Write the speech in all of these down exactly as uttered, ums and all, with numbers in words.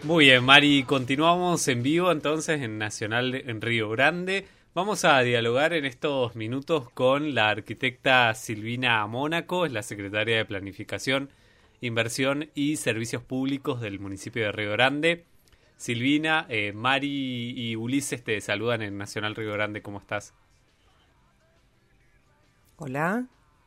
Muy bien, Mari, continuamos en vivo entonces en Nacional en Río Grande. Vamos a dialogar en estos minutos con la arquitecta Silvina Mónaco, es la secretaria de Planificación, Inversión y Servicios Públicos del municipio de Río Grande. Silvina, eh, Mari y Ulises te saludan en Nacional Río Grande, ¿cómo estás? Hola.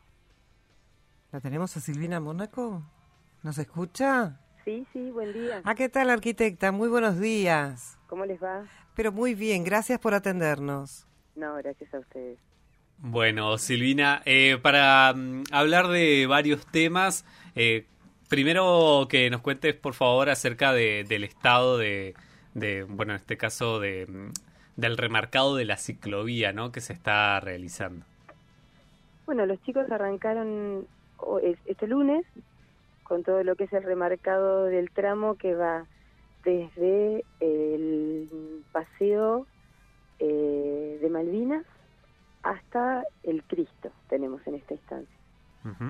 ¿La tenemos a Silvina Mónaco? ¿Nos escucha? Sí, sí, buen día. Ah, ¿qué tal, arquitecta? Muy buenos días. ¿Cómo les va? Pero muy bien, gracias por atendernos. No, gracias a ustedes. Bueno, Silvina, eh, para um, hablar de varios temas, eh, primero que nos cuentes, por favor, acerca de, del estado de, de, bueno, en este caso, de, del remarcado de la ciclovía, ¿no?, que se está realizando. Bueno, los chicos arrancaron este lunes con todo lo que es el remarcado del tramo que va desde el paseo eh, de Malvinas hasta el Cristo, tenemos en esta instancia. Uh-huh.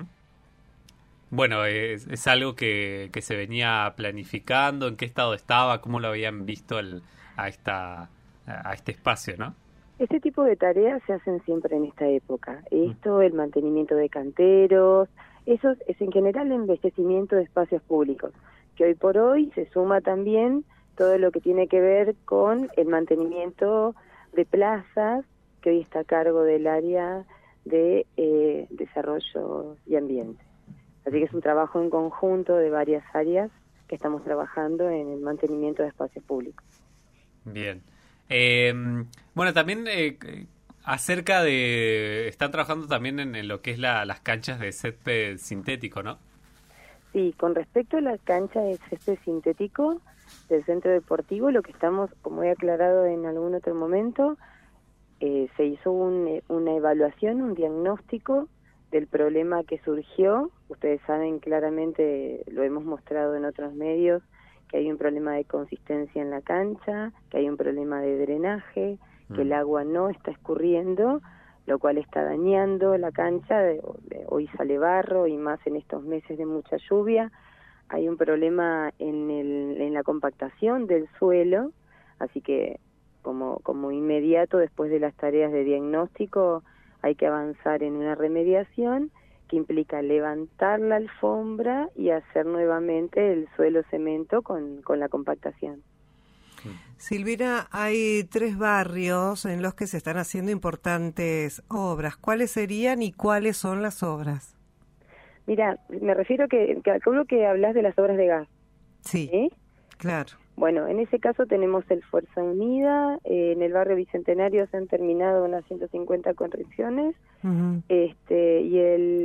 Bueno, es, es algo que, que se venía planificando, ¿en qué estado estaba? ¿Cómo lo habían visto el, a, esta, a este espacio, no? Este tipo de tareas se hacen siempre en esta época. Esto, el mantenimiento de canteros, eso es en general el embellecimiento de espacios públicos, que hoy por hoy se suma también todo lo que tiene que ver con el mantenimiento de plazas, que hoy está a cargo del área de eh, desarrollo y ambiente. Así que es un trabajo en conjunto de varias áreas que estamos trabajando en el mantenimiento de espacios públicos. Bien. Eh, bueno, también eh, acerca de... Están trabajando también en, en lo que es la, las canchas de césped sintético, ¿no? Sí, con respecto a la cancha de césped sintético del centro deportivo, lo que estamos, como he aclarado en algún otro momento, eh, se hizo un, una evaluación, un diagnóstico del problema que surgió. Ustedes saben claramente, lo hemos mostrado en otros medios, que hay un problema de consistencia en la cancha, que hay un problema de drenaje, mm. que el agua no está escurriendo, lo cual está dañando la cancha. De, de, hoy sale barro y más en estos meses de mucha lluvia. Hay un problema en, el, en la compactación del suelo, así que como, como inmediato después de las tareas de diagnóstico hay que avanzar en una remediación que implica levantar la alfombra y hacer nuevamente el suelo cemento con, con la compactación. Silvina, hay tres barrios en los que se están haciendo importantes obras. ¿Cuáles serían y cuáles son las obras? Mira, me refiero que, que calculo que hablas de las obras de gas. Sí, ¿Sí? Claro. Bueno, en ese caso tenemos el Fuerza Unida, eh, en el barrio Bicentenario se han terminado unas ciento cincuenta correcciones, uh-huh. este, y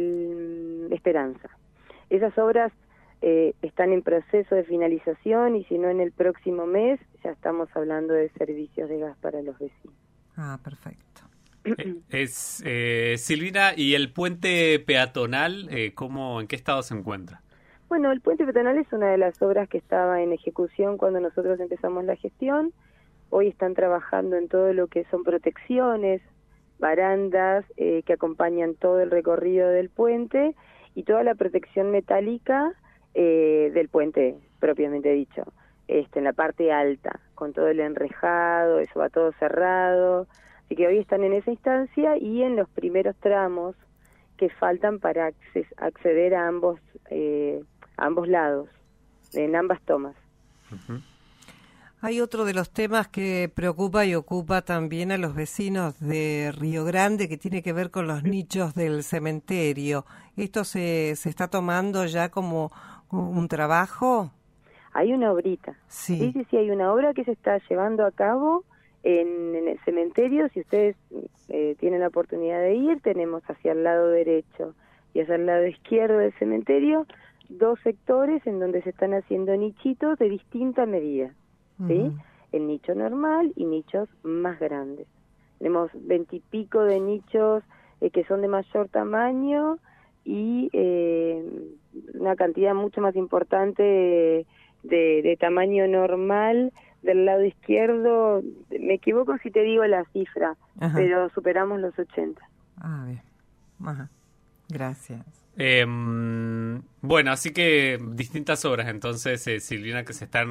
el Esperanza. Esas obras eh, están en proceso de finalización y si no en el próximo mes ya estamos hablando de servicios de gas para los vecinos. Ah, perfecto. Eh, es eh, Silvina, ¿y el puente peatonal, eh, cómo, en qué estado se encuentra? Bueno, el puente peatonal es una de las obras que estaba en ejecución cuando nosotros empezamos la gestión. Hoy están trabajando en todo lo que son protecciones, barandas eh, que acompañan todo el recorrido del puente y toda la protección metálica eh, del puente, propiamente dicho, este, en la parte alta, con todo el enrejado, eso va todo cerrado. Así que hoy están en esa instancia y en los primeros tramos que faltan para acces- acceder a ambos eh, a ambos lados, en ambas tomas. Uh-huh. Hay otro de los temas que preocupa y ocupa también a los vecinos de Río Grande, que tiene que ver con los nichos del cementerio. ¿Esto se, se está tomando ya como un trabajo? Hay una obrita. Sí. sí, sí, sí, hay una obra que se está llevando a cabo en, en el cementerio. Si ustedes eh, tienen la oportunidad de ir, tenemos hacia el lado derecho y hacia el lado izquierdo del cementerio dos sectores en donde se están haciendo nichitos de distinta medida, ¿sí? Uh-huh. El nicho normal y nichos más grandes. Tenemos veintipico de nichos eh, que son de mayor tamaño y eh, una cantidad mucho más importante de, de, de tamaño normal del lado izquierdo. Me equivoco si te digo la cifra, uh-huh. pero superamos los ochenta. Ah, bien. Ajá. Gracias. Eh, bueno, así que distintas obras entonces, eh, Silvina, que se están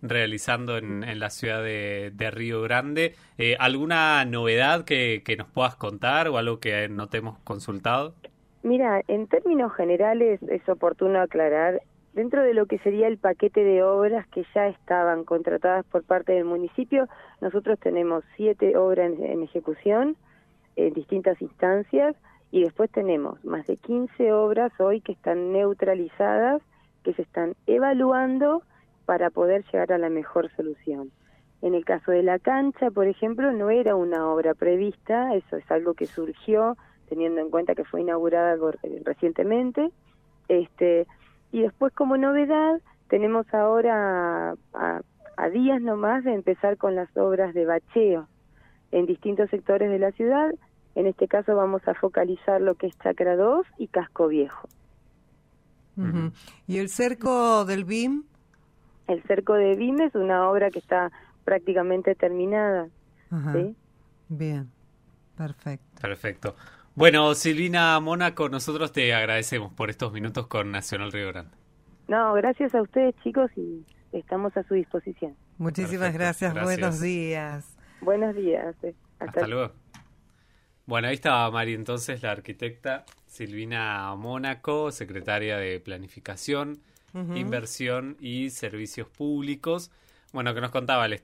realizando en, en la ciudad de, de Río Grande. Eh, ¿Alguna novedad que, que nos puedas contar o algo que no te hemos consultado? Mira, en términos generales es oportuno aclarar, dentro de lo que sería el paquete de obras que ya estaban contratadas por parte del municipio, nosotros tenemos siete obras en, en ejecución en distintas instancias y después tenemos más de quince obras hoy que están neutralizadas, que se están evaluando para poder llegar a la mejor solución. En el caso de la cancha, por ejemplo, no era una obra prevista, eso es algo que surgió teniendo en cuenta que fue inaugurada recientemente, este, y después como novedad tenemos ahora a, a días nomás de empezar con las obras de bacheo en distintos sectores de la ciudad. En este caso vamos a focalizar lo que es Chacra dos y Casco Viejo. Uh-huh. ¿Y el cerco del B I M? El cerco de B I M es una obra que está prácticamente terminada. Ajá. ¿Sí? Bien, perfecto. Perfecto. Bueno, Silvina Mónaco, nosotros te agradecemos por estos minutos con Nacional Río Grande. No, gracias a ustedes, chicos, y estamos a su disposición. Muchísimas gracias. gracias, buenos días. Buenos días. Eh. Hasta, Hasta luego. Bueno, ahí estaba Mari, entonces, la arquitecta Silvina Mónaco, secretaria de Planificación, uh-huh. Inversión y Servicios Públicos. Bueno, que nos contaba el